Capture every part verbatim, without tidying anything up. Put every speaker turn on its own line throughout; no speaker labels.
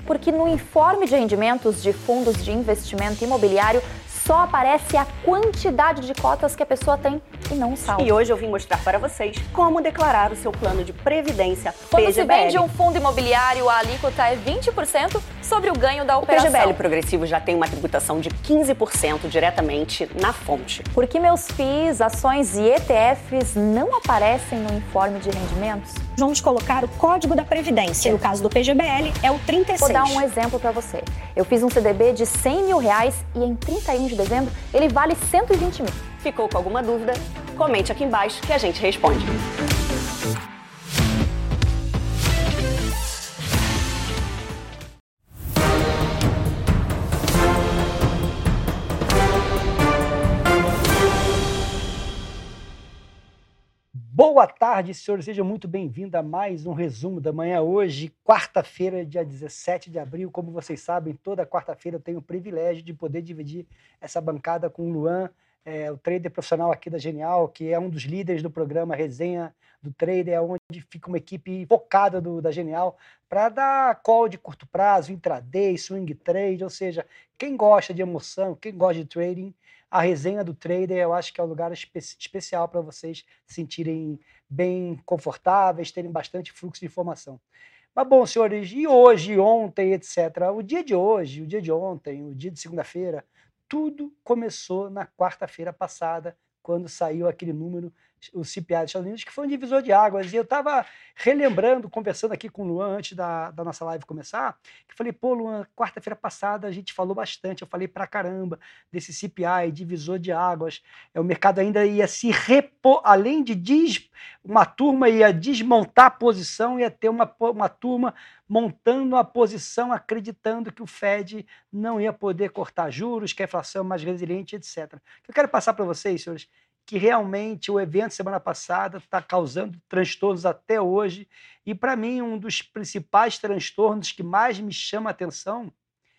porque no informe de rendimentos de fundos de investimento imobiliário só aparece a quantidade de cotas que a pessoa tem e não o saldo.
E hoje eu vim mostrar para vocês como declarar o seu plano de previdência
Quando
P G B L.
se vende um fundo imobiliário, a alíquota é vinte por cento sobre o ganho da
O
operação.
P G B L progressivo já tem uma tributação de quinze por cento diretamente na fonte.
Por que meus F I Is, ações e E T Fs não aparecem no informe de rendimentos?
Vamos colocar o código da Previdência. No caso do P G B L, é o trinta e seis.
Vou dar um exemplo para você. Eu fiz um C D B de cem mil reais e em trinta e um de dezembro ele vale cento e vinte mil.
Ficou com alguma dúvida? Comente aqui embaixo que a gente responde.
Boa tarde, senhores. Seja muito bem-vindo a mais um resumo da manhã. Hoje, quarta-feira, dia dezessete de abril. Como vocês sabem, toda quarta-feira eu tenho o privilégio de poder dividir essa bancada com o Luan, é, o trader profissional aqui da Genial, que é um dos líderes do programa Resenha do Trader, é onde fica uma equipe focada do, da Genial para dar call de curto prazo, intraday, swing trade, ou seja, quem gosta de emoção, quem gosta de trading, a Resenha do Trader eu acho que é um lugar espe especial para vocês se sentirem bem confortáveis, terem bastante fluxo de informação. Mas bom, senhores, e hoje, ontem, etcétera, o dia de hoje, o dia de ontem, o dia de segunda-feira, tudo começou na quarta-feira passada, quando saiu aquele número, o C P I dos Estados Unidos, que foi um divisor de águas. E eu estava relembrando, conversando aqui com o Luan antes da, da nossa live começar, que falei, pô, Luan, quarta-feira passada a gente falou bastante, eu falei pra caramba desse C P I, divisor de águas. É, o mercado ainda ia se repor, além de des, uma turma ia desmontar a posição, ia ter uma, uma turma montando a posição, acreditando que o Fed não ia poder cortar juros, que a inflação é mais resiliente, etcétera. Eu quero passar para vocês, senhores, que realmente o evento semana passada está causando transtornos até hoje, e para mim um dos principais transtornos que mais me chama a atenção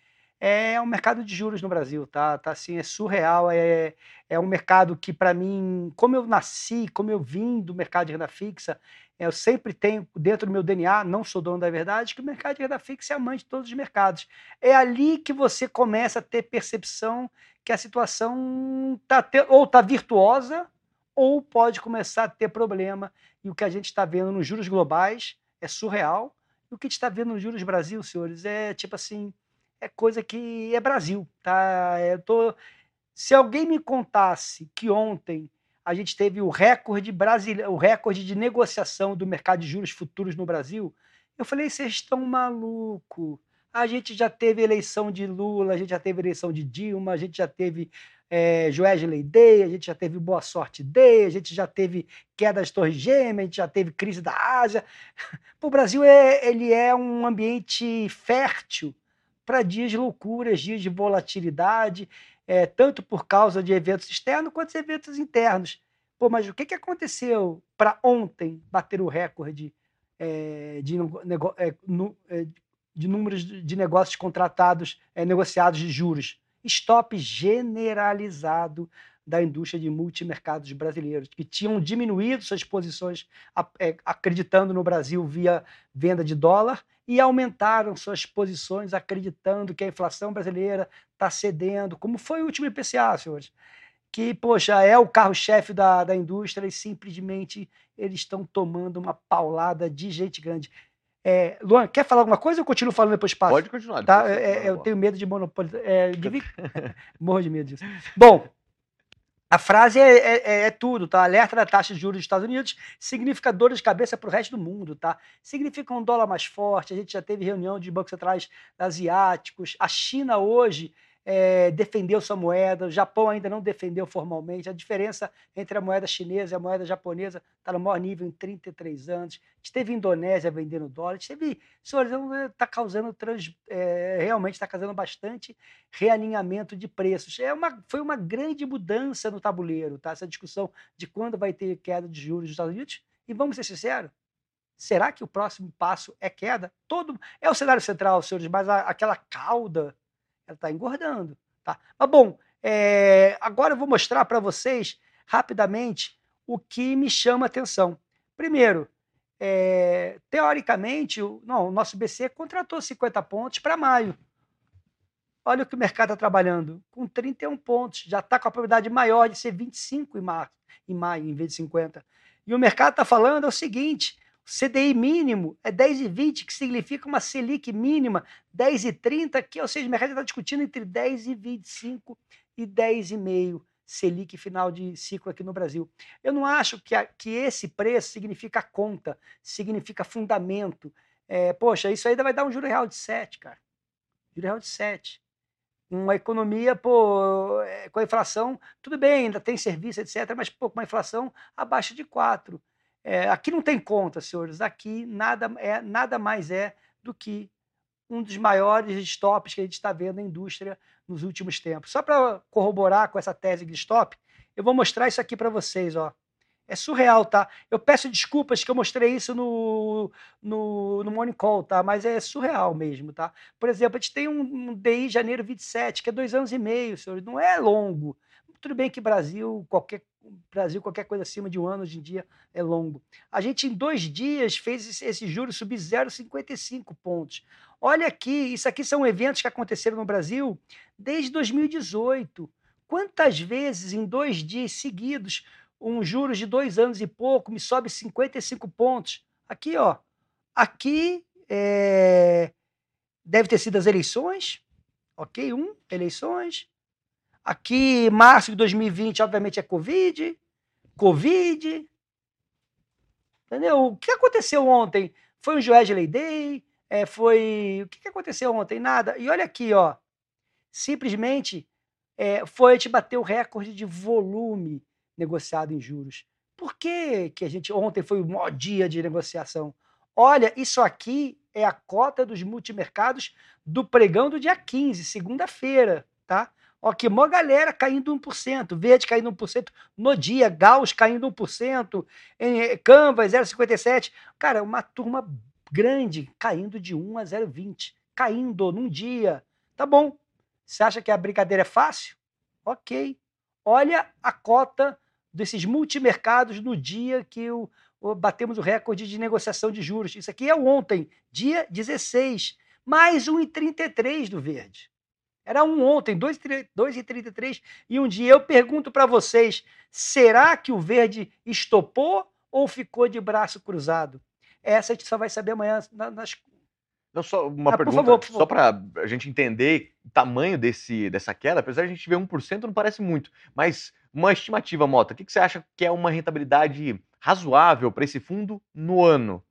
é o mercado de juros no Brasil, tá? Tá assim, é surreal, é, é um mercado que para mim, como eu nasci, como eu vim do mercado de renda fixa, eu sempre tenho dentro do meu D N A, não sou dono da verdade, que o mercado de renda fixa é a mãe de todos os mercados. É ali que você começa a ter percepção que a situação tá te, ou está virtuosa ou pode começar a ter problema. E o que a gente está vendo nos juros globais é surreal. E o que a gente está vendo nos juros Brasil, senhores, é tipo assim, é coisa que é Brasil, tá? Eu tô... Se alguém me contasse que ontem a gente teve o recorde brasileiro, o recorde de negociação do mercado de juros futuros no Brasil, eu falei, vocês estão malucos. A gente já teve eleição de Lula, a gente já teve eleição de Dilma, a gente já teve é, Joesley Day, a gente já teve Boa Sorte Day, a gente já teve queda das Torres Gêmeas, a gente já teve crise da Ásia. O Brasil é, ele é um ambiente fértil para dias de loucuras, dias de volatilidade, é, tanto por causa de eventos externos quanto de eventos internos. Pô, mas o que, que aconteceu para ontem bater o recorde é, de, é, no, é, de números de negócios contratados, é, negociados de juros? Stop generalizado da indústria de multimercados brasileiros, que tinham diminuído suas posições é, acreditando no Brasil via venda de dólar, e aumentaram suas posições acreditando que a inflação brasileira está cedendo, como foi o último I P C A, senhores, que, poxa, é o carro-chefe da, da indústria e simplesmente eles estão tomando uma paulada de gente grande. É, Luan, quer falar alguma coisa ou eu continuo falando depois passo?
Pode continuar.
Tá? É, eu tenho medo de monopólio. É, de... Morro de medo disso. Bom, a frase é, é, é tudo, tá? Alerta da taxa de juros dos Estados Unidos significa dor de cabeça para o resto do mundo, tá? Significa um dólar mais forte, a gente já teve reunião de bancos centrais asiáticos, a China hoje é, defendeu sua moeda, o Japão ainda não defendeu formalmente, a diferença entre a moeda chinesa e a moeda japonesa está no maior nível em trinta e três anos, a gente teve a Indonésia vendendo dólar, a gente teve, senhores, está causando, trans, é, realmente está causando bastante realinhamento de preços. É uma, foi uma grande mudança no tabuleiro, tá? Essa discussão de quando vai ter queda de juros dos Estados Unidos, e vamos ser sinceros, será que o próximo passo é queda? Todo, é o cenário central, senhores, mas a, aquela cauda ela está engordando, tá? Mas bom, é, agora eu vou mostrar para vocês rapidamente o que me chama a atenção. Primeiro, é, teoricamente, o, não, o nosso B C contratou cinquenta pontos para maio. Olha o que o mercado está trabalhando, com trinta e um pontos. Já está com a probabilidade maior de ser vinte e cinco em, março, em maio, em vez de cinquenta. E o mercado está falando é o seguinte, o C D I mínimo é dez vírgula vinte, que significa uma Selic mínima dez vírgula trinta, que, ou seja, o mercado está discutindo entre dez vírgula vinte e cinco e dez vírgula cinco Selic final de ciclo aqui no Brasil. Eu não acho que, a, que esse preço significa conta, significa fundamento. É, poxa, isso ainda vai dar um juro real de sete, cara. Juro real de sete. Uma economia, pô, com a inflação, tudo bem, ainda tem serviço, etcétera, mas pô, com uma inflação abaixo de quatro. É, aqui não tem conta, senhores. Aqui nada, é, nada mais é do que um dos maiores stops que a gente está vendo na indústria nos últimos tempos. Só para corroborar com essa tese de stop, eu vou mostrar isso aqui para vocês. Ó. É surreal, tá? Eu peço desculpas que eu mostrei isso no, no, no Morning Call, tá? Mas é surreal mesmo, tá? Por exemplo, a gente tem um, um D I janeiro vinte e sete, que é dois anos e meio, senhores. Não é longo. Tudo bem que Brasil, qualquer, Brasil, qualquer coisa acima de um ano hoje em dia é longo. A gente, em dois dias, fez esse, esse juro subir zero vírgula cinquenta e cinco pontos. Olha aqui, isso aqui são eventos que aconteceram no Brasil desde dois mil e dezoito. Quantas vezes em dois dias seguidos um juros de dois anos e pouco me sobe cinquenta e cinco pontos? Aqui, ó. Aqui é, deve ter sido as eleições. Ok? Um, eleições. Aqui, março de dois mil e vinte, obviamente, é Covid. Covid. Entendeu? O que aconteceu ontem? Foi um Joesley Day? É, foi... O que aconteceu ontem? Nada. E olha aqui, ó. Simplesmente é, foi a gente bater o recorde de volume negociado em juros. Por que, que a gente ontem foi o maior dia de negociação? Olha, isso aqui é a cota dos multimercados do pregão do dia quinze, segunda-feira, tá? Ó, que mó galera caindo um por cento, Verde caindo um por cento no dia, Gauss caindo um por cento, Canvas zero vírgula cinquenta e sete. Cara, uma turma grande caindo de um a zero vírgula vinte, caindo num dia. Tá bom. Você acha que a brincadeira é fácil? Ok. Olha a cota desses multimercados no dia que o, o, batemos o recorde de negociação de juros. Isso aqui é ontem, dia dezesseis. Mais um vírgula trinta e três do Verde. Era um ontem, dois vírgula trinta e três e um dia. Eu pergunto para vocês, será que o Verde estopou ou ficou de braço cruzado? Essa a gente só vai saber amanhã nas...
Não, só uma
ah,
pergunta,
por favor, por favor.
Só para a gente entender o tamanho desse, dessa queda, apesar de a gente ver um por cento, não parece muito, mas uma estimativa, Mota, o que, que você acha que é uma rentabilidade razoável para esse fundo no ano?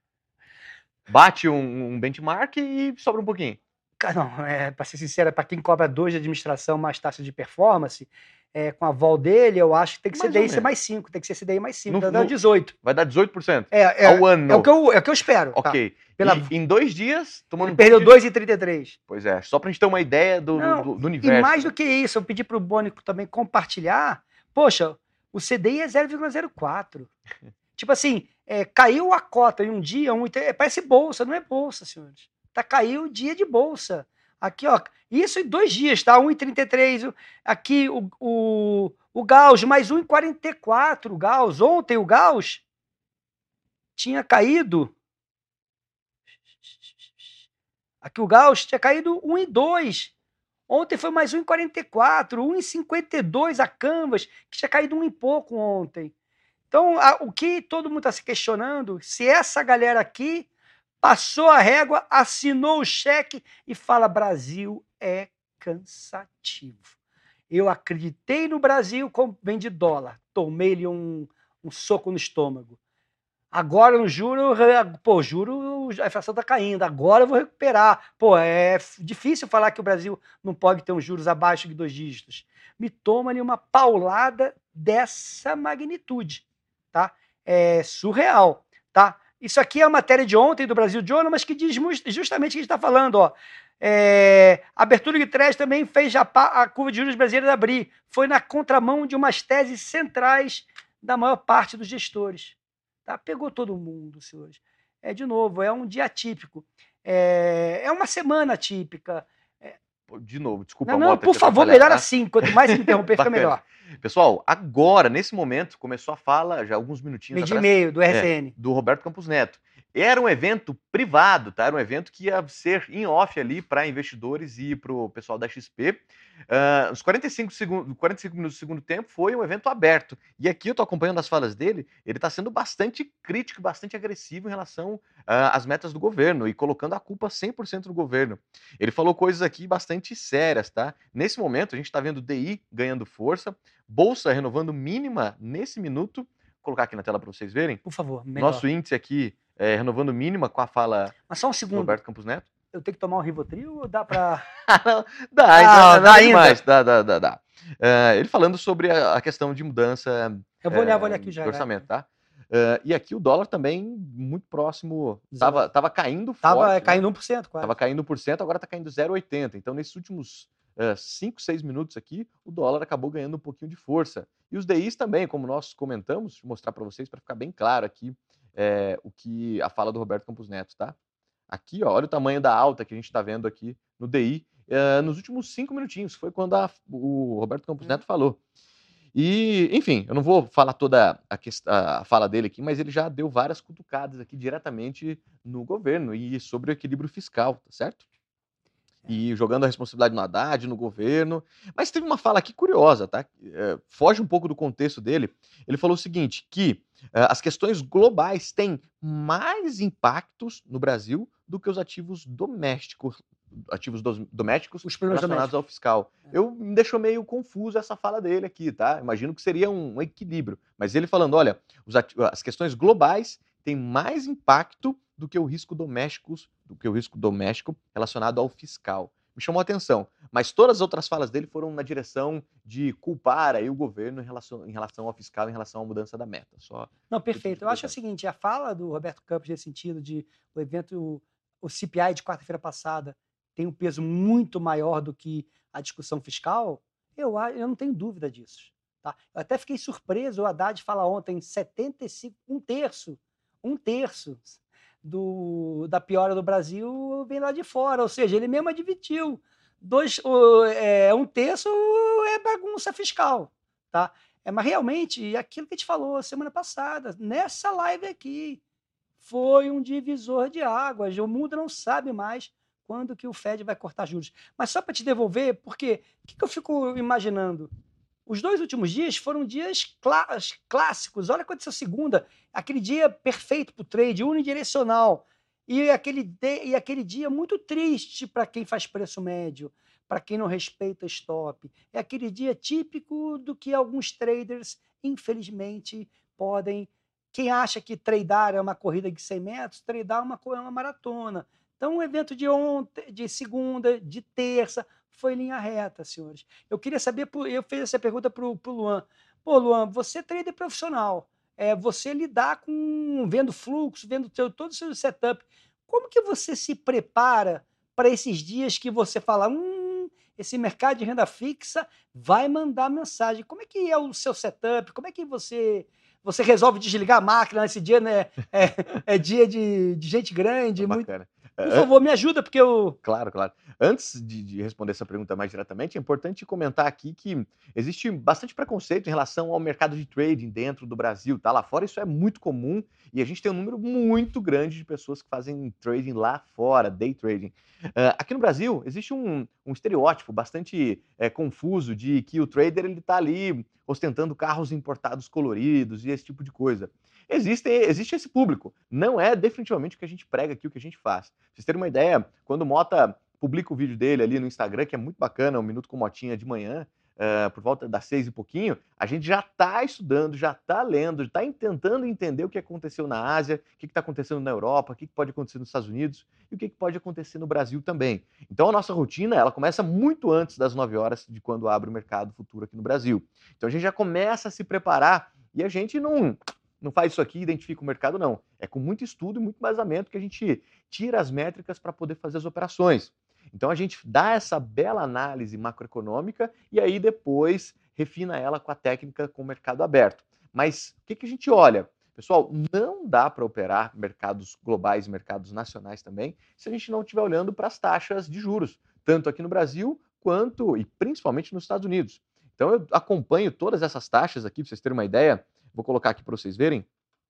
Bate um, um benchmark e sobra um pouquinho.
Não, é, para ser sincero, para quem cobra dois de administração mais taxa de performance, é, com a vol dele, eu acho que tem que ser C D I ser mais cinco, tem que ser C D I mais cinco, vai dar dezoito.
Vai dar dezoito por cento
é, é,
ao ano.
É o que eu, é o que eu espero.
Ok.
Tá? Pela...
E, em dois dias, tomando...
Ele perdeu dois vírgula trinta e três.
Pois é, só para a gente ter uma ideia do,
Não,
do, do universo.
E mais do que isso, eu pedi para o Bônico também compartilhar. Poxa, o C D I é zero vírgula zero quatro. Tipo assim, é, caiu a cota em um dia, um, parece bolsa, não é bolsa, senhores. Tá, caiu o dia de bolsa. Aqui, ó, isso em dois dias, tá? um vírgula trinta e três. Aqui o, o, o Gauss, mais um vírgula quarenta e quatro. O Gauss, ontem o Gauss tinha caído. Aqui o Gauss tinha caído um vírgula dois. Ontem foi mais um vírgula quarenta e quatro, um vírgula cinquenta e dois a Canvas, que tinha caído um e pouco ontem. Então, a, o que todo mundo está se questionando, se essa galera aqui passou a régua, assinou o cheque e fala: Brasil é cansativo. Eu acreditei no Brasil, vendi dólar, tomei-lhe um, um soco no estômago. Agora no juro, pô, juro, a inflação está caindo, agora eu vou recuperar. Pô, é difícil falar que o Brasil não pode ter uns juros abaixo de dois dígitos. Me toma-lhe uma paulada dessa magnitude, tá? É surreal, tá? Isso aqui é a matéria de ontem do Brasil Journal, mas que diz justamente o que a gente está falando. Ó. É, a abertura de crédito também fez a, a curva de juros brasileira abrir. Foi na contramão de umas teses centrais da maior parte dos gestores. Tá? Pegou todo mundo, senhores. É, de novo, é um dia atípico. É, é uma semana atípica. É,
De novo, desculpa,
Não, não,
Mota,
por
te
favor,
atrapalhar,
melhor
tá?
assim. Quanto mais você me interromper, fica
Bacana.
melhor.
Pessoal, agora, nesse momento, começou a fala, já alguns minutinhos
Meio dia e
atrás,
meio do R C
é,
N.
do Roberto Campos Neto. Era um evento privado, tá? Era um evento que ia ser em off ali para investidores e para o pessoal da X P. Uh, os quarenta e cinco, segundos, quarenta e cinco minutos do segundo tempo foi um evento aberto. E aqui eu tô acompanhando as falas dele, ele está sendo bastante crítico, bastante agressivo em relação uh, às metas do governo e colocando a culpa cem por cento no governo. Ele falou coisas aqui bastante sérias, tá? Nesse momento, a gente está vendo o D I ganhando força, Bolsa renovando mínima nesse minuto. Vou colocar aqui na tela para vocês verem.
Por favor, melhor.
Nosso índice aqui é renovando mínima com a fala
Mas só um
do
segundo.
Roberto Campos Neto.
Eu tenho que tomar um Rivotril ou dá pra...
Não, dá,
Ah,
então,
dá
dá
ainda?
demais, dá, dá, dá, dá. Uh, ele falando sobre a, a questão de mudança
Eu vou olhar,
é,
vou olhar aqui já.
do orçamento, tá? Uh, e aqui o dólar também muito próximo,
Zero.
tava, tava caindo
Tava
forte, né?
caindo um por cento quase.
Tava caindo um por cento, agora tá caindo zero vírgula oitenta. Então, nesses últimos cinco, seis minutos aqui, o dólar acabou ganhando um pouquinho de força. E os D Is também, como nós comentamos, vou mostrar para vocês para ficar bem claro aqui é, o que a fala do Roberto Campos Neto, tá? Aqui, ó, olha o tamanho da alta que a gente está vendo aqui no D I. Uh, nos últimos cinco minutinhos, foi quando a, o Roberto Campos Neto falou. E, enfim, eu não vou falar toda a, quest- a fala dele aqui, mas ele já deu várias cutucadas aqui diretamente no governo e sobre o equilíbrio fiscal, tá certo? E jogando a responsabilidade no Haddad, no governo. Mas teve uma fala aqui curiosa, tá? É, foge um pouco do contexto dele. Ele falou o seguinte, que é, as questões globais têm mais impactos no Brasil do que os ativos domésticos, ativos dos- domésticos
Os problemas
relacionados
domésticos.
ao fiscal. Eu me deixou meio confuso essa fala dele aqui, tá? Imagino que seria um, um equilíbrio. Mas ele falando, olha, os ati- as questões globais têm mais impacto do que o risco doméstico, do que o risco doméstico relacionado ao fiscal. Me chamou a atenção. Mas todas as outras falas dele foram na direção de culpar aí o governo em relação, em relação ao fiscal, em relação à mudança da meta. Só
Não, perfeito. Eu acho o
Perfeito.
seguinte, a fala do Roberto Campos nesse sentido de o evento, o C P I de quarta-feira passada tem um peso muito maior do que a discussão fiscal, eu, a- eu não tenho dúvida disso. Tá? Eu até fiquei surpreso, o Haddad fala ontem, setenta e cinco, um terço, um terço do, da piora do Brasil vem lá de fora, ou seja, ele mesmo admitiu. Dois, o- é, um terço é bagunça fiscal. Tá? É, mas realmente, aquilo que a gente falou semana passada, nessa live aqui, foi um divisor de águas. O mundo não sabe mais quando que o Fed vai cortar juros. Mas só para te devolver, porque o que, que eu fico imaginando? Os dois últimos dias foram dias clá- clássicos. Olha o que aconteceu segunda, aquele dia perfeito para o trade, unidirecional. E aquele, de- e aquele dia muito triste para quem faz preço médio, para quem não respeita stop. É aquele dia típico do que alguns traders, infelizmente, podem. Quem acha que tradar é uma corrida de cem metros, tradar é uma, co- é uma maratona. Então, o evento de ontem, de segunda, de terça, foi linha reta, senhores. Eu queria saber, pro- eu fiz essa pergunta para o Luan. Pô, Luan, você é trader profissional, é, você lidar com, vendo fluxo, vendo teu, todo o seu setup, como que você se prepara para esses dias que você fala, hum, esse mercado de renda fixa vai mandar mensagem? Como é que é o seu setup? Como é que você... Você resolve desligar a máquina nesse dia, né? É, é dia de, de gente grande. Muito...
bacana.
Por favor, me ajuda, porque eu.
Claro, claro. Antes de, de responder essa pergunta mais diretamente, é importante comentar aqui que existe bastante preconceito em relação ao mercado de trading dentro do Brasil, tá? Lá fora isso é muito comum e a gente tem um número muito grande de pessoas que fazem trading lá fora, day trading. Uh, aqui no Brasil existe um, um estereótipo bastante é, confuso de que o trader ele tá ali ostentando carros importados coloridos e esse tipo de coisa. Existe, existe esse público. Não é definitivamente o que a gente prega aqui, o que a gente faz. Pra vocês terem uma ideia, quando o Mota publica o vídeo dele ali no Instagram, que é muito bacana, um minuto com Motinha de manhã, uh, por volta das seis e pouquinho, a gente já está estudando, já está lendo, está tentando entender o que aconteceu na Ásia, o que está acontecendo na Europa, o que, que pode acontecer nos Estados Unidos e o que, que pode acontecer no Brasil também. Então a nossa rotina ela começa muito antes das nove horas de quando abre o mercado futuro aqui no Brasil. Então a gente já começa a se preparar e a gente não... não faz isso aqui, identifica o mercado, não. É com muito estudo e muito embasamento que a gente tira as métricas para poder fazer as operações. Então a gente dá essa bela análise macroeconômica e aí depois refina ela com a técnica com o mercado aberto. Mas o que, que a gente olha? Pessoal, não dá para operar mercados globais e mercados nacionais também se a gente não estiver olhando para as taxas de juros. tanto aqui no Brasil quanto e principalmente nos Estados Unidos. Então eu acompanho todas essas taxas aqui, para vocês terem uma ideia. Vou colocar aqui para vocês verem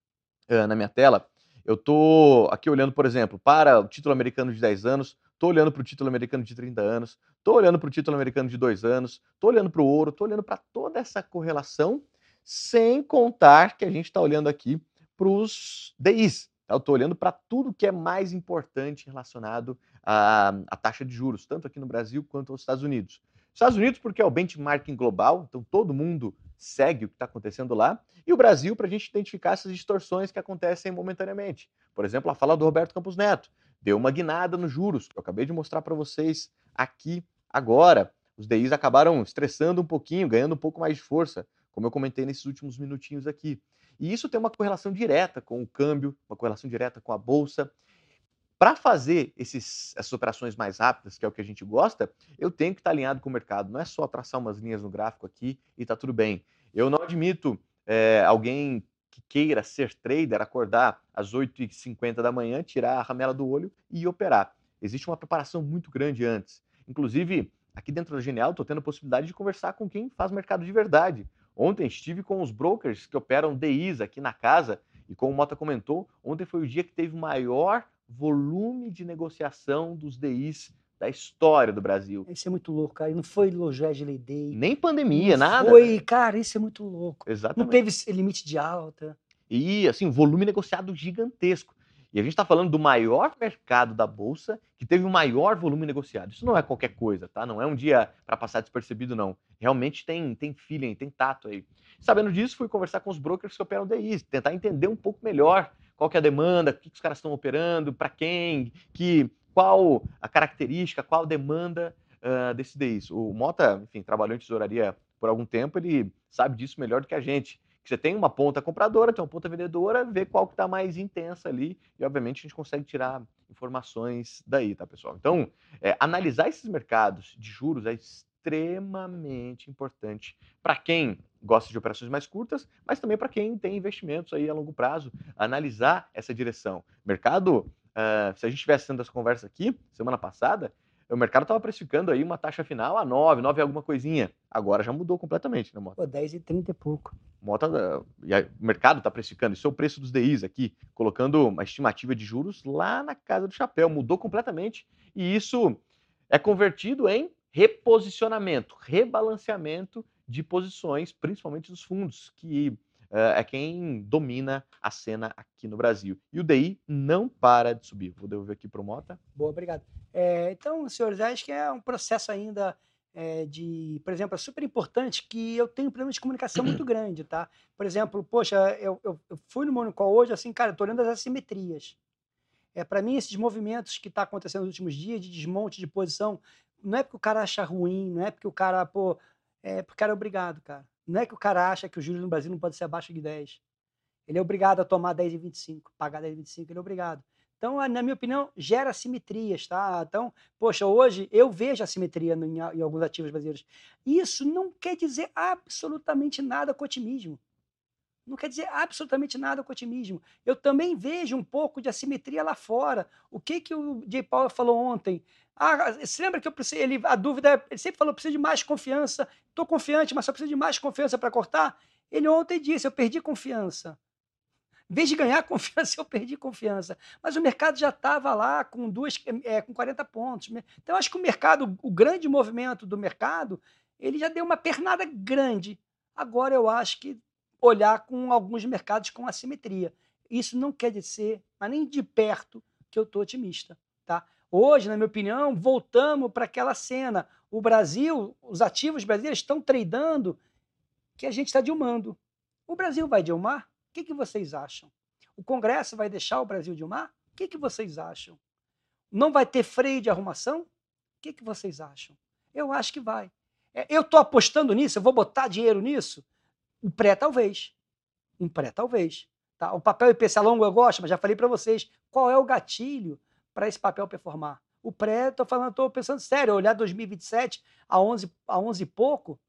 uh, na minha tela. Eu estou aqui olhando, por exemplo, para o título americano de dez anos, estou olhando para o título americano de trinta anos, estou olhando para o título americano de dois anos, estou olhando para o ouro, estou olhando para toda essa correlação, sem contar que a gente está olhando aqui para os D Is. Tá? Eu estou olhando para tudo que é mais importante relacionado à, à taxa de juros, tanto aqui no Brasil quanto aos Estados Unidos. Estados Unidos porque é o benchmarking global, então todo mundo segue o que está acontecendo lá, e o Brasil para a gente identificar essas distorções que acontecem momentaneamente. Por exemplo, a fala do Roberto Campos Neto deu uma guinada nos juros, que eu acabei de mostrar para vocês aqui agora. Os D Is acabaram estressando um pouquinho, ganhando um pouco mais de força, como eu comentei nesses últimos minutinhos aqui. E isso tem uma correlação direta com o câmbio, uma correlação direta com a bolsa. Para fazer esses, essas operações mais rápidas, que é o que a gente gosta, eu tenho que estar alinhado com o mercado. Não é só traçar umas linhas no gráfico aqui e está tudo bem. Eu não admito é, alguém que queira ser trader, acordar às oito e cinquenta da manhã, tirar a ramela do olho e operar. Existe uma preparação muito grande antes. Inclusive, aqui dentro da Genial, estou tendo a possibilidade de conversar com quem faz mercado de verdade. Ontem estive com os brokers que operam D Is aqui na casa e como o Mota comentou, ontem foi o dia que teve o maior volume de negociação dos D Is da história do Brasil.
Isso é muito louco, cara. Não foi Los Angeles Day.
Nem pandemia,
não
nada.
Foi, cara, isso é muito louco.
Exatamente.
Não teve limite de alta.
E, assim, volume negociado gigantesco. E a gente está falando do maior mercado da Bolsa que teve o maior volume negociado. Isso não é qualquer coisa, tá? Não é um dia para passar despercebido, não. Realmente tem, tem feeling, tem tato aí. Sabendo disso, fui conversar com os brokers que operam D Is, tentar entender um pouco melhor qual que é a demanda, o que, que os caras estão operando, para quem, que, qual a característica, qual a demanda uh, desse D Is. O Mota, enfim, trabalhou em tesouraria por algum tempo, ele sabe disso melhor do que a gente. Que você tem uma ponta compradora, tem uma ponta vendedora, vê qual que está mais intensa ali e, obviamente, a gente consegue tirar informações daí, tá, pessoal? Então, é, analisar esses mercados de juros é extremamente importante para quem gosta de operações mais curtas, mas também para quem tem investimentos aí a longo prazo, analisar essa direção. Mercado, uh, se a gente estivesse tendo essa conversa aqui, semana passada, o mercado estava precificando aí uma taxa final a nove, nove alguma coisinha. Agora já mudou completamente, né, Mota?
Pô, dez e trinta e pouco.
Mota, e aí, o mercado está precificando, isso é o preço dos D Is aqui, colocando uma estimativa de juros lá na casa do chapéu. Mudou completamente e isso é convertido em reposicionamento, rebalanceamento de posições, principalmente dos fundos, que uh, é quem domina a cena aqui no Brasil. E o D I não para de subir. Vou devolver aqui para o Mota.
Boa, obrigado. É, então, senhores, acho que é um processo ainda é, de... Por exemplo, é super importante que eu tenho um problema de comunicação muito grande, tá? Por exemplo, poxa, eu, eu, eu fui no Monicol hoje, assim, cara, eu tô olhando as assimetrias. É, para mim, esses movimentos que tá acontecendo nos últimos dias, de desmonte de posição, não é porque o cara acha ruim, não é porque o cara, pô... É porque o cara é obrigado, cara. Não é que o cara acha que o juros no Brasil não pode ser abaixo de dez. Ele é obrigado a tomar dez e vinte e cinco, pagar dez e vinte e cinco, ele é obrigado. Então, na minha opinião, gera assimetrias, tá? Então, poxa, hoje eu vejo assimetria em, em alguns ativos brasileiros. Isso não quer dizer absolutamente nada com otimismo. Não quer dizer absolutamente nada com otimismo. Eu também vejo um pouco de assimetria lá fora. O que, que o Jay Powell falou ontem? Ah, você lembra que eu preciso, ele, a dúvida, ele sempre falou, preciso de mais confiança. Estou confiante, mas só preciso de mais confiança para cortar. Ele ontem disse, eu perdi confiança. Em vez de ganhar confiança, eu perdi confiança. Mas o mercado já estava lá com, duas, é, com quarenta pontos. Então, eu acho que o mercado, o grande movimento do mercado, ele já deu uma pernada grande. Agora, eu acho que olhar com alguns mercados com assimetria. Isso não quer dizer, mas nem de perto, que eu estou otimista. Tá? Hoje, na minha opinião, voltamos para aquela cena. O Brasil, os ativos brasileiros estão tradando que a gente está dilmando. O Brasil vai dilmar? O que, que vocês acham? O Congresso vai deixar o Brasil dilmar? O que, que vocês acham? Não vai ter freio de arrumação? O que, que vocês acham? Eu acho que vai. É, eu estou apostando nisso, eu vou botar dinheiro nisso? Um pré, talvez. Um pré, talvez. Tá? O papel I P C A longo eu gosto, mas já falei para vocês qual é o gatilho para esse papel performar. O pré, estou falando, estou pensando sério, olhar dois mil e vinte e sete a onze, a onze e pouco,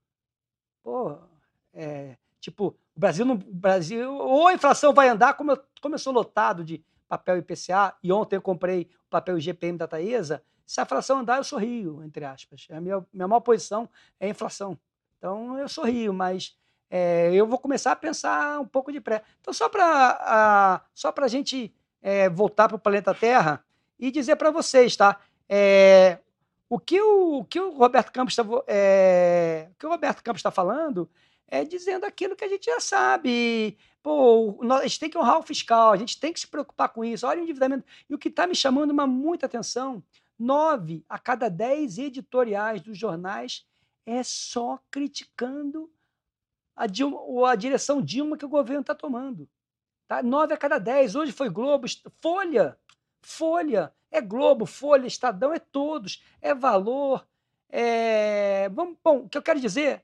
pô, é, tipo, o Brasil, não, o Brasil, ou a inflação vai andar, como eu, como eu sou lotado de papel I P C A, e ontem eu comprei o papel I G P M da Taesa, se a inflação andar, eu sorrio, entre aspas. A minha, minha maior posição é a inflação. Então, eu sorrio, mas é, eu vou começar a pensar um pouco de pré. Então, só para só a gente é, voltar para o planeta Terra e dizer para vocês, tá? É, o, que o, o que o Roberto Campos está é, o que o Roberto Campos está falando é dizendo aquilo que a gente já sabe. Pô, nós, a gente tem que honrar o fiscal, a gente tem que se preocupar com isso. Olha o endividamento. E o que está me chamando uma muita atenção, nove a cada dez editoriais dos jornais é só criticando a, Dilma, a direção Dilma que o governo está tomando. Tá? nove a cada dez. Hoje foi Globo, Folha, Folha, é Globo, Folha, Estadão, é todos, é Valor. É... Bom, bom, o que eu quero dizer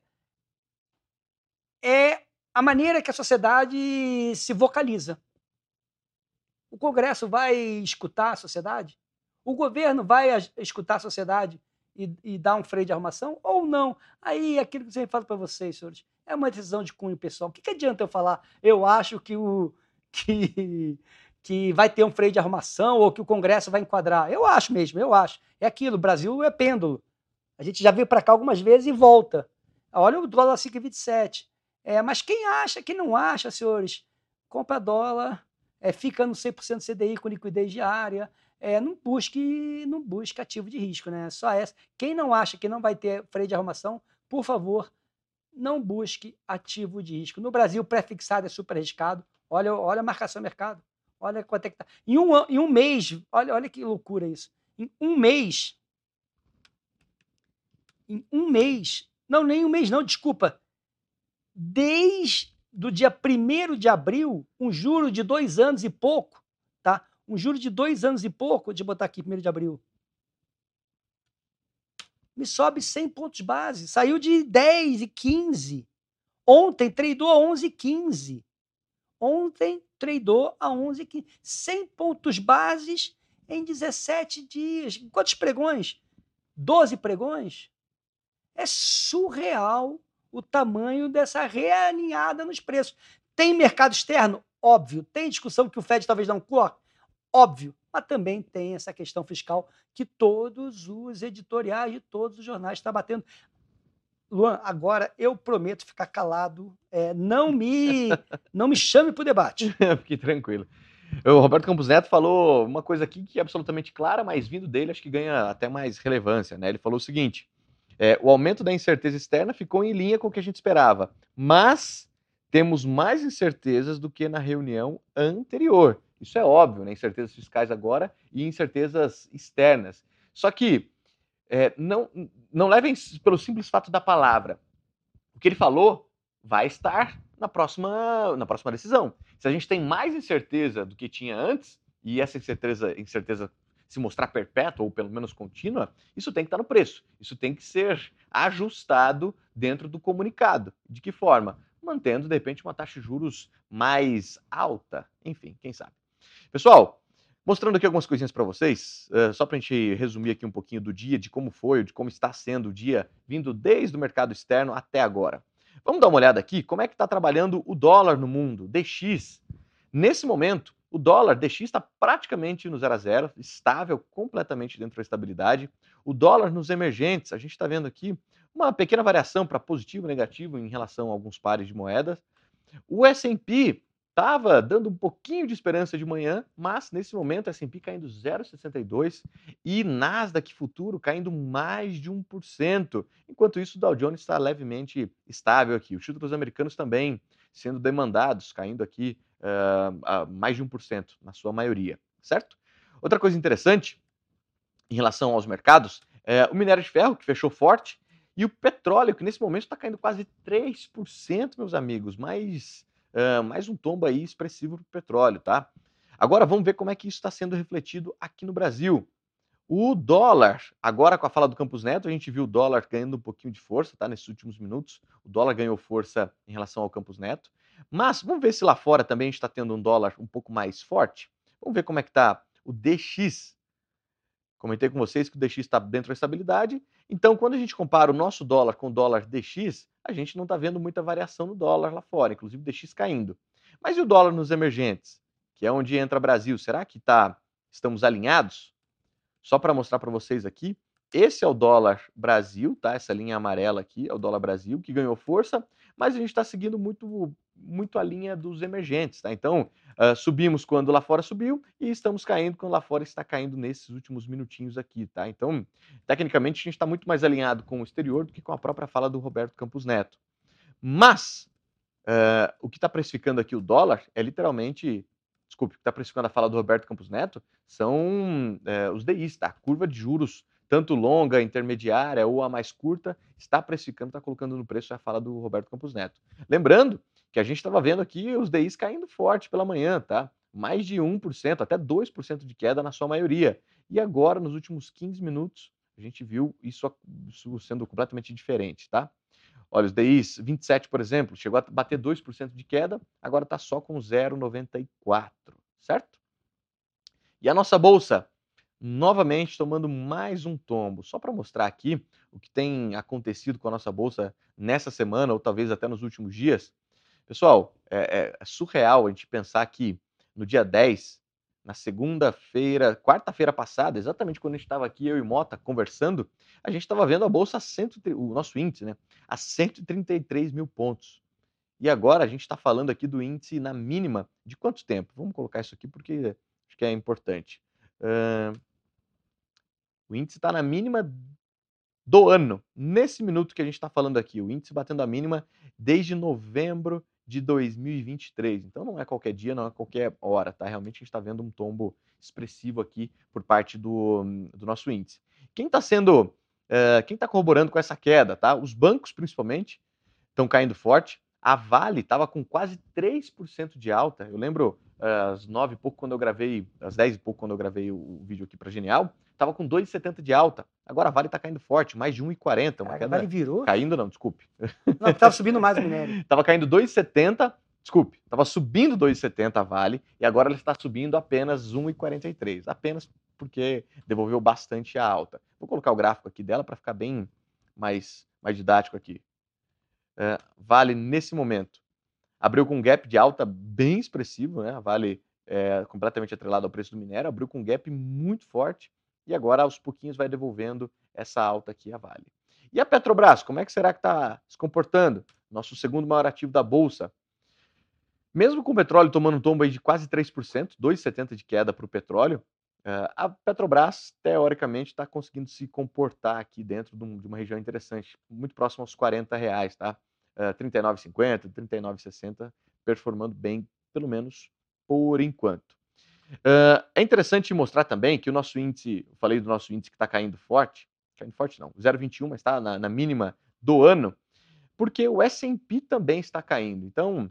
é a maneira que a sociedade se vocaliza. O Congresso vai escutar a sociedade? O governo vai escutar a sociedade e, e dar um freio de arrumação ou não? Aí, aquilo que eu sempre falo para vocês, senhores, é uma decisão de cunho pessoal. O que, que adianta eu falar, eu acho que, o, que, que vai ter um freio de arrumação ou que o Congresso vai enquadrar? Eu acho mesmo, eu acho. É aquilo, o Brasil é pêndulo. A gente já veio para cá algumas vezes e volta. Olha o dólar cinco vírgula vinte e sete. É, mas quem acha, quem não acha, senhores, compra dólar, é, fica no cem por cento C D I com liquidez diária, é, não busque, não busque ativo de risco, né? Só essa. Quem não acha que não vai ter freio de arrumação, por favor, não busque ativo de risco. No Brasil, pré-fixado é super arriscado. Olha, olha a marcação do mercado. Olha quanto é que tá. Em um, em um mês, olha, olha que loucura isso. Em um mês, em um mês, não, nem um mês não, desculpa. Desde o dia primeiro de abril, um juro de dois anos e pouco, tá? Um juro de dois anos e pouco, deixa eu botar aqui, primeiro de abril, me sobe cem pontos base, saiu de dez e quinze. Ontem tradou a onze e quinze. Ontem tradou a onze e quinze. cem pontos bases em dezessete dias. Quantos pregões? doze pregões? É surreal o tamanho dessa realinhada nos preços. Tem mercado externo? Óbvio. Tem discussão que o Fed talvez não corte? Óbvio. Mas também tem essa questão fiscal que todos os editoriais de todos os jornais estão batendo. Luan, agora eu prometo ficar calado. É, não me não me chame para o debate.
Fique tranquilo. O Roberto Campos Neto falou uma coisa aqui que é absolutamente clara, mas vindo dele acho que ganha até mais relevância, né? Ele falou o seguinte: É, o aumento da incerteza externa ficou em linha com o que a gente esperava, mas temos mais incertezas do que na reunião anterior. Isso é óbvio, né? Incertezas fiscais agora e incertezas externas. Só que é, não, não levem pelo simples fato da palavra. O que ele falou vai estar na próxima, na próxima decisão. Se a gente tem mais incerteza do que tinha antes, e essa incerteza, incerteza se mostrar perpétua ou pelo menos contínua, isso tem que estar no preço. Isso tem que ser ajustado dentro do comunicado. De que forma? Mantendo, de repente, uma taxa de juros mais alta. Enfim, quem sabe. Pessoal, mostrando aqui algumas coisinhas para vocês, uh, só para a gente resumir aqui um pouquinho do dia, de como foi, de como está sendo o dia, vindo desde o mercado externo até agora. Vamos dar uma olhada aqui como é que está trabalhando o dólar no mundo, D X. Nesse momento, o dólar D X está praticamente no zero a zero, estável, completamente dentro da estabilidade. O dólar nos emergentes, a gente está vendo aqui uma pequena variação para positivo e negativo em relação a alguns pares de moedas. O S and P estava dando um pouquinho de esperança de manhã, mas nesse momento o S and P caindo zero vírgula sessenta e dois e Nasdaq Futuro caindo mais de um por cento. Enquanto isso, o Dow Jones está levemente estável aqui. Os títulos americanos também sendo demandados, caindo aqui uh, a mais de um por cento na sua maioria, certo? Outra coisa interessante em relação aos mercados é o minério de ferro, que fechou forte, e o petróleo, que nesse momento está caindo quase três por cento, meus amigos, mais, uh, mais um tombo aí expressivo para o petróleo, tá? Agora vamos ver como é que isso está sendo refletido aqui no Brasil. O dólar, agora com a fala do Campos Neto, a gente viu o dólar ganhando um pouquinho de força, tá? Nesses últimos minutos, o dólar ganhou força em relação ao Campos Neto. Mas vamos ver se lá fora também a gente está tendo um dólar um pouco mais forte. Vamos ver como é que está o D X. Comentei com vocês que o D X está dentro da estabilidade. Então, quando a gente compara o nosso dólar com o dólar D X, a gente não está vendo muita variação no dólar lá fora, inclusive o D X caindo. Mas e o dólar nos emergentes? que é onde entra Brasil. Será que tá, estamos alinhados? Só para mostrar para vocês aqui, esse é o dólar Brasil, tá? Essa linha amarela aqui é o dólar Brasil, que ganhou força, mas a gente está seguindo muito, muito a linha dos emergentes, tá? Então, uh, subimos quando lá fora subiu e estamos caindo quando lá fora está caindo nesses últimos minutinhos aqui, tá? Então, tecnicamente, a gente está muito mais alinhado com o exterior do que com a própria fala do Roberto Campos Neto. Mas, uh, o que está precificando aqui o dólar é literalmente... Desculpe, o que está precificando a fala do Roberto Campos Neto são uh, os D Is, tá? A curva de juros, tanto longa, intermediária ou a mais curta, está precificando, está colocando no preço a fala do Roberto Campos Neto. Lembrando que a gente estava vendo aqui os D Is caindo forte pela manhã, tá? Mais de um por cento, até dois por cento de queda na sua maioria. E agora, nos últimos quinze minutos, a gente viu isso, isso sendo completamente diferente, tá? Olha, os D Is vinte e sete, por exemplo, chegou a bater dois por cento de queda, agora está só com zero vírgula noventa e quatro, certo? E a nossa bolsa, novamente tomando mais um tombo. Só para mostrar aqui o que tem acontecido com a nossa bolsa nessa semana, ou talvez até nos últimos dias. Pessoal, é, é surreal a gente pensar que no dia dez, na segunda-feira, quarta-feira passada, exatamente quando a gente estava aqui, eu e Mota, conversando, a gente estava vendo a bolsa, a cento, o nosso índice, né, a cento e trinta e três mil pontos. E agora a gente está falando aqui do índice na mínima de quanto tempo? Vamos colocar isso aqui porque acho que é importante. Uh, o índice está na mínima do ano. Nesse minuto que a gente está falando aqui, o índice batendo a mínima desde novembro de dois mil e vinte e três. Então não é qualquer dia, não é qualquer hora, tá? Realmente a gente está vendo um tombo expressivo aqui por parte do, do nosso índice. Quem está sendo, uh, quem está corroborando com essa queda, tá? Os bancos, principalmente, estão caindo forte. A Vale estava com quase três por cento de alta. Eu lembro uh, às nove e pouco, quando eu gravei, às dez e pouco, quando eu gravei o, o vídeo aqui para Genial, estava com dois vírgula setenta de alta. Agora a Vale está caindo forte, mais de um vírgula quarenta. Uma queda...
A Vale virou?
Caindo não, desculpe.
Não, estava subindo mais o minério.
Estava caindo dois vírgula setenta, desculpe, estava subindo dois vírgula setenta a Vale, e agora ela está subindo apenas um vírgula quarenta e três. Apenas porque devolveu bastante a alta. Vou colocar o gráfico aqui dela para ficar bem mais, mais didático aqui. Uh, Vale, nesse momento, abriu com um gap de alta bem expressivo, né? A Vale é completamente atrelada ao preço do minério, abriu com um gap muito forte e agora aos pouquinhos vai devolvendo essa alta aqui a Vale. E a Petrobras, como é que será que está se comportando? Nosso segundo maior ativo da Bolsa. Mesmo com o petróleo tomando um tombo aí de quase três por cento, dois vírgula setenta de queda para o petróleo, uh, a Petrobras, teoricamente, está conseguindo se comportar aqui dentro de, um, de uma região interessante, muito próximo aos quarenta reais, tá? Uh, trinta e nove reais e cinquenta centavos, trinta e nove reais e sessenta centavos, performando bem, pelo menos por enquanto. Uh, é interessante mostrar também que o nosso índice, eu falei do nosso índice que está caindo forte, caindo forte não, zero vírgula vinte e um, mas está na, na mínima do ano, porque o S and P também está caindo. Então,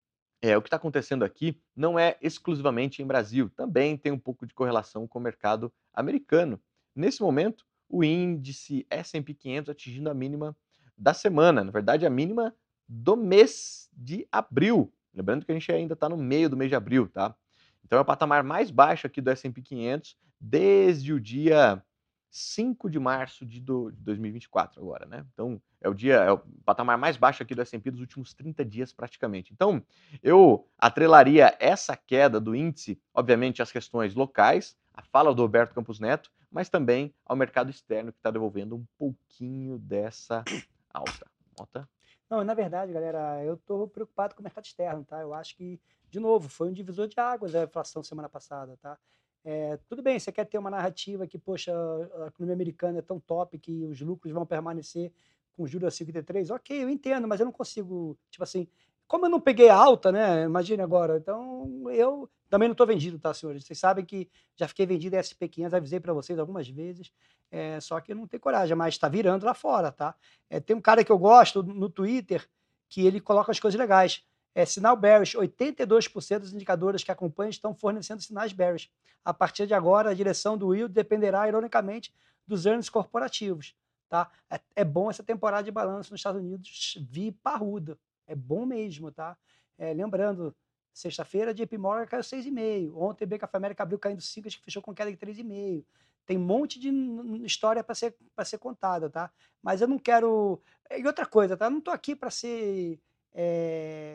é, o que está acontecendo aqui não é exclusivamente em Brasil, também tem um pouco de correlação com o mercado americano. Nesse momento, o índice S and P quinhentos atingindo a mínima da semana, na verdade a mínima do mês de abril. Lembrando que a gente ainda está no meio do mês de abril, tá? Então é o patamar mais baixo aqui do S and P quinhentos desde o dia cinco de março de dois mil e vinte e quatro agora, né? Então é o dia, é o patamar mais baixo aqui do S and P dos últimos trinta dias praticamente. Então eu atrelaria essa queda do índice, obviamente, às questões locais, a fala do Roberto Campos Neto, mas também ao mercado externo que está devolvendo um pouquinho dessa alta. Nota?
Não, na verdade, galera, eu estou preocupado com o mercado externo, tá? Eu acho que, de novo, foi um divisor de águas a inflação semana passada, tá? É, tudo bem, você quer ter uma narrativa que, poxa, a economia americana é tão top que os lucros vão permanecer com juros a cinquenta e três, ok, eu entendo, mas eu não consigo, tipo assim, como eu não peguei a alta, né, imagine agora, então eu também não estou vendido, tá, senhores? Vocês sabem que já fiquei vendido em S and P quinhentos, avisei para vocês algumas vezes, é, só que eu não tenho coragem, mas está virando lá fora, tá? É, tem um cara que eu gosto no Twitter que ele coloca as coisas legais. É, sinal bearish, oitenta e dois por cento dos indicadores que acompanham estão fornecendo sinais bearish. A partir de agora, a direção do yield dependerá, ironicamente, dos earnings corporativos. Tá? É, é bom essa temporada de balanço nos Estados Unidos vir parruda. É bom mesmo, tá? É, lembrando, sexta-feira, a J P Morgan caiu seis vírgula cinco. Ontem, a Bank of America abriu caindo cinco, acho que fechou com queda de três vírgula cinco. Tem um monte de história para ser, para ser contada, tá? Mas eu não quero... E outra coisa, tá? Eu não estou aqui para ser... É...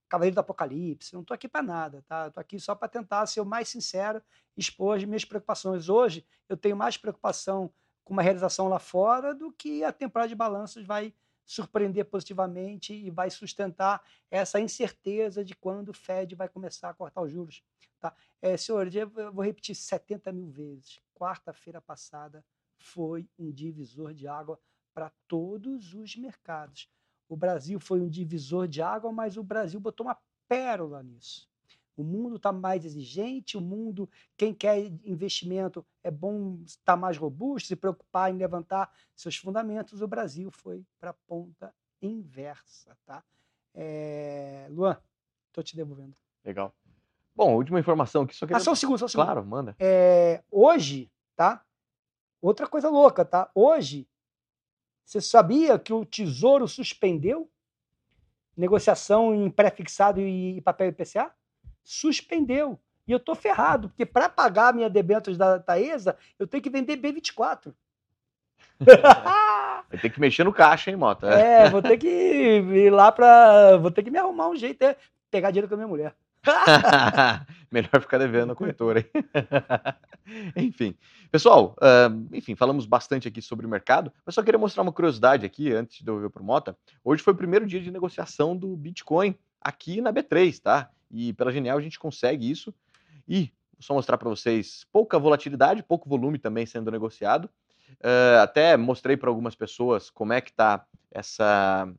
cavaleiro do apocalipse, não estou aqui para nada, tá? Estou aqui só para tentar ser o mais sincero e expor as minhas preocupações. Hoje, eu tenho mais preocupação com uma realização lá fora do que a temporada de balanços vai surpreender positivamente e vai sustentar essa incerteza de quando o Fed vai começar a cortar os juros. Tá? É, senhores, eu vou repetir setenta mil vezes. Quarta-feira passada foi um divisor de água para todos os mercados. O Brasil foi um divisor de água, mas o Brasil botou uma pérola nisso. O mundo está mais exigente, o mundo, quem quer investimento, é bom estar mais robusto, se preocupar em levantar seus fundamentos. O Brasil foi para a ponta inversa. Tá? É... Luan, estou te devolvendo.
Legal. Bom, última informação aqui, só queria...
Ah, só um segundo, só um segundo.
Claro, manda.
É, hoje, tá? Outra coisa louca, tá? Hoje, você sabia que o Tesouro suspendeu negociação em pré-fixado e papel I P C A? Suspendeu. E eu tô ferrado, porque para pagar minha debêntures da Taesa, eu tenho que vender B vinte e quatro.
Vai ter que mexer no caixa, hein, Mota?
É, vou ter que ir lá para... Vou ter que me arrumar um jeito, é pegar dinheiro com a minha mulher.
Melhor ficar devendo a corretora, hein? Enfim. Pessoal, uh, enfim, falamos bastante aqui sobre o mercado, mas só queria mostrar uma curiosidade aqui, antes de devolver para o Mota. Hoje foi o primeiro dia de negociação do Bitcoin aqui na B três, tá? E pela Genial a gente consegue isso. E vou só mostrar para vocês pouca volatilidade, pouco volume também sendo negociado. Uh, até mostrei para algumas pessoas como é que tá essa,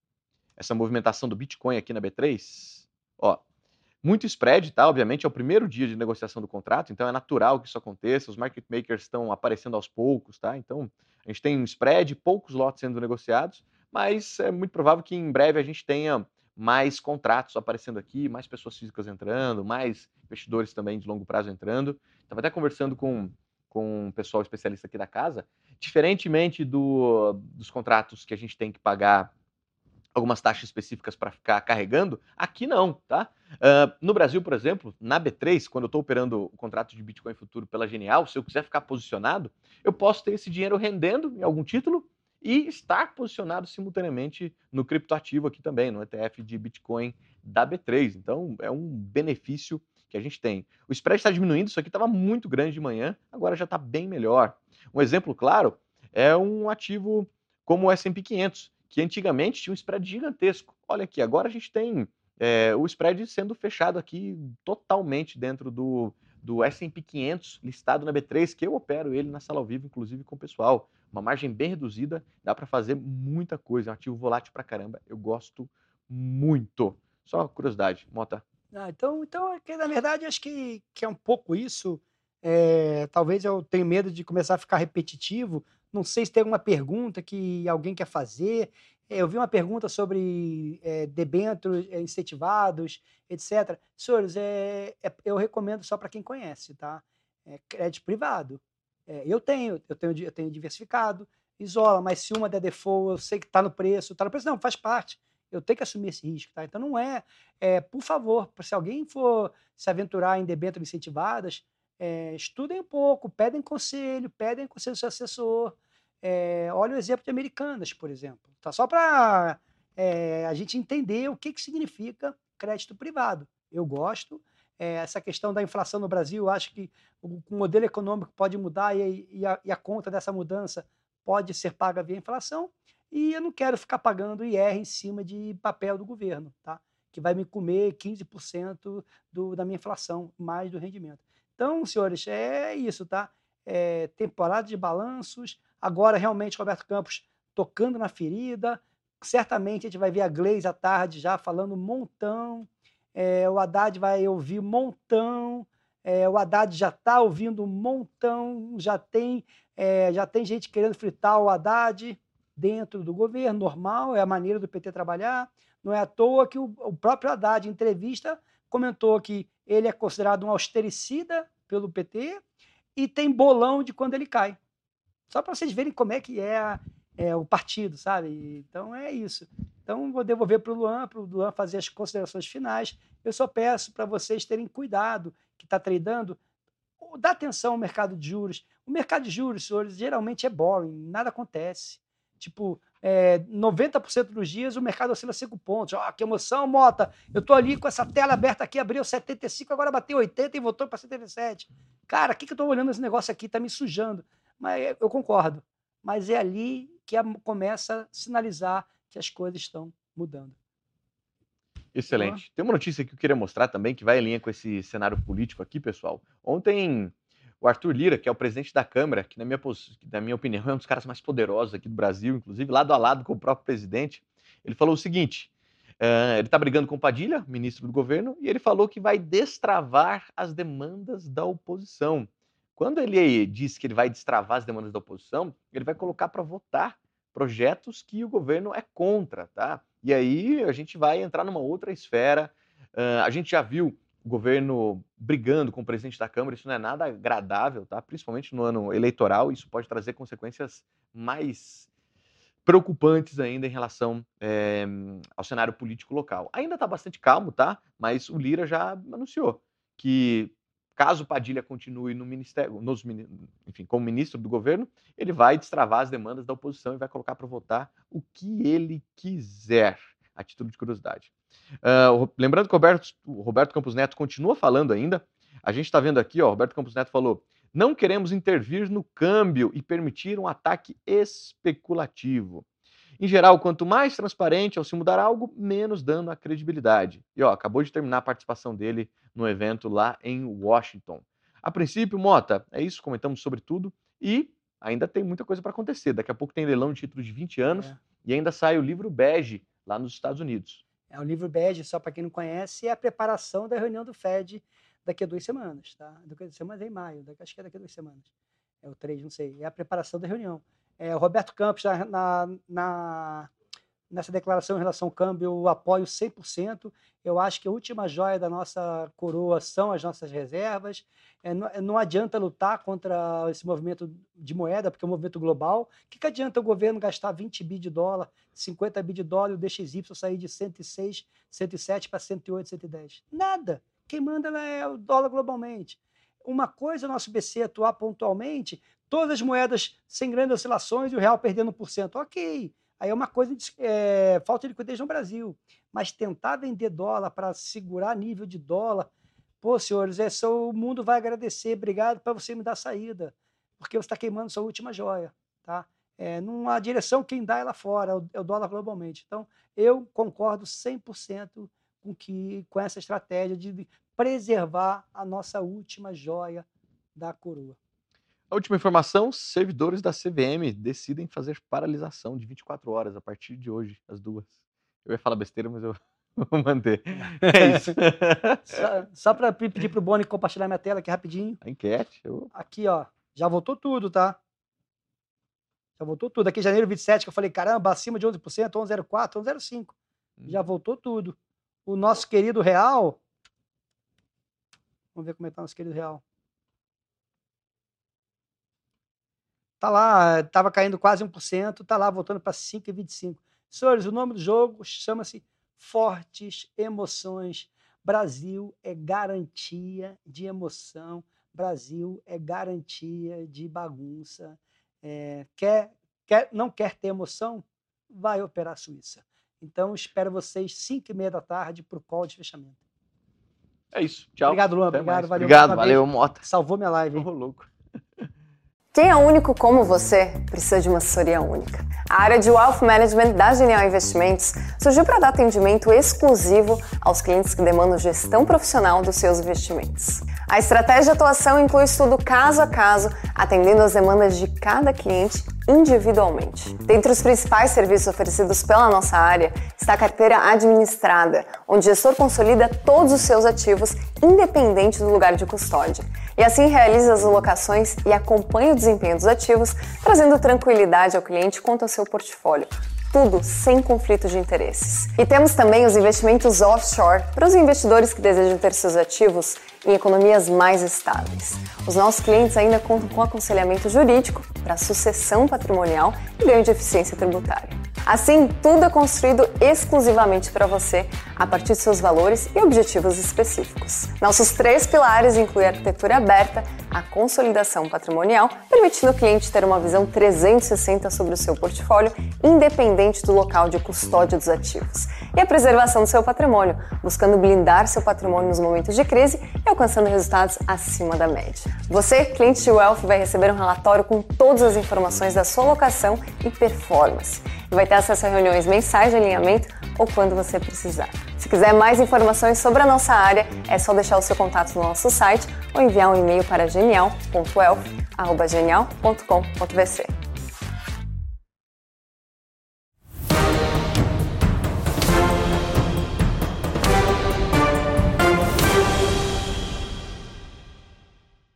essa movimentação do Bitcoin aqui na B três. Ó, muito spread, tá? Obviamente é o primeiro dia de negociação do contrato, então é natural que isso aconteça. Os market makers estão aparecendo aos poucos, tá? Então a gente tem um spread, poucos lotes sendo negociados, mas é muito provável que em breve a gente tenha mais contratos aparecendo aqui, mais pessoas físicas entrando, mais investidores também de longo prazo entrando. Estava até conversando com, com um pessoal especialista aqui da casa. Diferentemente do, dos contratos que a gente tem que pagar algumas taxas específicas para ficar carregando, aqui não, tá? Uh, no Brasil, por exemplo, na B três, quando eu estou operando o contrato de Bitcoin futuro pela Genial, se eu quiser ficar posicionado, eu posso ter esse dinheiro rendendo em algum título e estar posicionado simultaneamente no criptoativo aqui também, no E T F de Bitcoin da B três. Então, é um benefício que a gente tem. O spread está diminuindo, isso aqui estava muito grande de manhã, agora já está bem melhor. Um exemplo claro é um ativo como o S and P quinhentos, que antigamente tinha um spread gigantesco. Olha aqui, agora a gente tem é, o spread sendo fechado aqui totalmente dentro do, do S and P quinhentos listado na B três, que eu opero ele na sala ao vivo, inclusive com o pessoal. Uma margem bem reduzida, dá para fazer muita coisa. É um ativo volátil pra caramba, eu gosto muito. Só uma curiosidade, Mota.
Ah, então, então é que, na verdade, acho que, que é um pouco isso. É, talvez eu tenha medo de começar a ficar repetitivo. Não sei se tem alguma pergunta que alguém quer fazer. É, eu vi uma pergunta sobre é, debêntures é, incentivados, etcétera. Senhores, é, é, eu recomendo só para quem conhece, tá? É, crédito privado. É, eu tenho, eu tenho, eu tenho diversificado, isola, mas se uma der default, eu sei que está no preço, está no preço, não, faz parte. Eu tenho que assumir esse risco, tá? Então não é, é por favor, se alguém for se aventurar em debêntures incentivadas, é, estudem um pouco, pedem conselho, pedem conselho do seu assessor. É, olha o exemplo de Americanas, por exemplo. Tá? Só para é, a gente entender o que, que significa crédito privado. Eu gosto. É, essa questão da inflação no Brasil, eu acho que o, o modelo econômico pode mudar e, e, a, e a conta dessa mudança pode ser paga via inflação. E eu não quero ficar pagando I R em cima de papel do governo, tá? Que vai me comer quinze por cento do, da minha inflação, mais do rendimento. Então, senhores, é isso, tá? É, temporada de balanços. Agora, realmente, Roberto Campos tocando na ferida. Certamente a gente vai ver a Gleisi à tarde já falando um montão. É, o Haddad vai ouvir um montão. É, o Haddad já está ouvindo um montão. Já tem, é, já tem gente querendo fritar o Haddad dentro do governo. Normal, é a maneira do P T trabalhar. Não é à toa que o, o próprio Haddad, em entrevista, comentou que ele é considerado um austericida pelo P T e tem bolão de quando ele cai. Só para vocês verem como é que é, a, é o partido, sabe? Então é isso. Então vou devolver para o Luan, para o Luan fazer as considerações finais. Eu só peço para vocês terem cuidado, que está tradando, dá atenção ao mercado de juros. O mercado de juros, senhores, geralmente é boring, nada acontece. Tipo, é, noventa por cento dos dias o mercado oscila cinco pontos. Ó, que emoção, Mota. Eu tô ali com essa tela aberta aqui, abriu setenta e cinco, agora bateu oitenta e voltou para setenta e sete. Cara, o que, que eu tô olhando esse negócio aqui? Tá me sujando. Mas eu concordo. Mas é ali que a, começa a sinalizar que as coisas estão mudando.
Excelente. Tem uma notícia que eu queria mostrar também, que vai em linha com esse cenário político aqui, pessoal. Ontem, o Arthur Lira, que é o presidente da Câmara, que na minha, na minha opinião é um dos caras mais poderosos aqui do Brasil, inclusive lado a lado com o próprio presidente, ele falou o seguinte, uh, ele está brigando com o Padilha, ministro do governo, e ele falou que vai destravar as demandas da oposição. Quando ele diz que ele vai destravar as demandas da oposição, ele vai colocar para votar projetos que o governo é contra, tá? E aí a gente vai entrar numa outra esfera. Uh, a gente já viu o governo brigando com o presidente da Câmara, isso não é nada agradável, tá? Principalmente no ano eleitoral, isso pode trazer consequências mais preocupantes ainda em relação é, ao cenário político local. Ainda está bastante calmo, tá? Mas o Lira já anunciou que caso Padilha continue no ministério, nos, enfim, como ministro do governo, ele vai destravar as demandas da oposição e vai colocar para votar o que ele quiser, a título de curiosidade. Uh, lembrando que o Roberto, o Roberto Campos Neto continua falando ainda, a gente está vendo aqui, ó, o Roberto Campos Neto falou, não queremos intervir no câmbio e permitir um ataque especulativo. Em geral, quanto mais transparente ao se mudar algo, menos dano à credibilidade. E ó, acabou de terminar a participação dele no evento lá em Washington. A princípio, Mota, é isso, comentamos sobre tudo e ainda tem muita coisa para acontecer. Daqui a pouco tem leilão de títulos de vinte anos é. E ainda sai o livro bege lá nos Estados Unidos.
É, o livro bege, só para quem não conhece, é a preparação da reunião do Fed daqui a duas semanas, tá? Daqui a duas semanas é em maio, acho que é daqui a duas semanas. É o três, não sei. É a preparação da reunião. É, o Roberto Campos, na, na, na, nessa declaração em relação ao câmbio, eu apoio cem por cento. Eu acho que a última joia da nossa coroa são as nossas reservas. É, não, não adianta lutar contra esse movimento de moeda, porque é um movimento global. O que, que adianta o governo gastar vinte bi de dólar, cinquenta bi de dólar e o D X Y sair de cento e seis, cento e sete para cento e oito, cento e dez? Nada. Quem manda é o dólar globalmente. Uma coisa é o nosso B C atuar pontualmente, todas as moedas sem grandes oscilações e o real perdendo um por cento. Ok, aí é uma coisa de é, falta de liquidez no Brasil. Mas tentar vender dólar para segurar nível de dólar, pô, senhores, é só, o mundo vai agradecer, obrigado para você me dar saída, porque você está queimando sua última joia. Tá? É, numa direção, quem dá é lá fora, é o, é o dólar globalmente. Então, eu concordo cem por cento com, que, com essa estratégia de preservar a nossa última joia da coroa.
A última informação, servidores da C V M decidem fazer paralisação de vinte e quatro horas a partir de hoje, as duas. Eu ia falar besteira, mas eu vou manter. É isso.
Só, só para pedir para o Boni compartilhar minha tela aqui rapidinho.
A enquete. Eu...
Aqui, ó, já voltou tudo, tá? Já voltou tudo. Aqui em janeiro vinte e sete, que eu falei, caramba, acima de onze por cento, onze vírgula zero quatro, onze vírgula zero cinco. Hum. Já voltou tudo. O nosso querido real... Vamos ver como é que tá o nosso querido real. Tá lá, estava caindo quase um por cento, tá lá voltando para cinco vírgula vinte e cinco. Senhores, o nome do jogo chama-se Fortes Emoções. Brasil é garantia de emoção. Brasil é garantia de bagunça. É, quer, quer, não quer ter emoção? Vai operar a Suíça. Então, espero vocês cinco e meia da tarde para o call de fechamento.
É isso. Tchau.
Obrigado, Luan. Obrigado, valeu.
Obrigado, valeu, Mota.
Salvou minha live, hein?
Tô louco.
Quem é único como você precisa de uma assessoria única. A área de Wealth Management da Genial Investimentos surgiu para dar atendimento exclusivo aos clientes que demandam gestão profissional dos seus investimentos. A estratégia de atuação inclui estudo caso a caso, atendendo às demandas de cada cliente individualmente. Dentre os principais serviços oferecidos pela nossa área está a carteira administrada, onde o gestor consolida todos os seus ativos, independente do lugar de custódia. E assim realiza as alocações e acompanha o desempenho dos ativos, trazendo tranquilidade ao cliente quanto ao seu portfólio. Tudo sem conflito de interesses. E temos também os investimentos offshore para os investidores que desejam ter seus ativos em economias mais estáveis. Os nossos clientes ainda contam com aconselhamento jurídico para sucessão patrimonial e ganho de eficiência tributária. Assim, tudo é construído exclusivamente para você, a partir de seus valores e objetivos específicos. Nossos três pilares incluem a arquitetura aberta, a consolidação patrimonial, permitindo ao cliente ter uma visão trezentos e sessenta sobre o seu portfólio, independente do local de custódia dos ativos, e a preservação do seu patrimônio, buscando blindar seu patrimônio nos momentos de crise e alcançando resultados acima da média. Você, cliente de Wealth, vai receber um relatório com todas as informações da sua alocação e performance, e vai ter acesso a reuniões mensais de alinhamento ou quando você precisar. Se quiser mais informações sobre a nossa área, é só deixar o seu contato no nosso site ou enviar um e-mail para genial ponto wealth arroba genial ponto com ponto v c.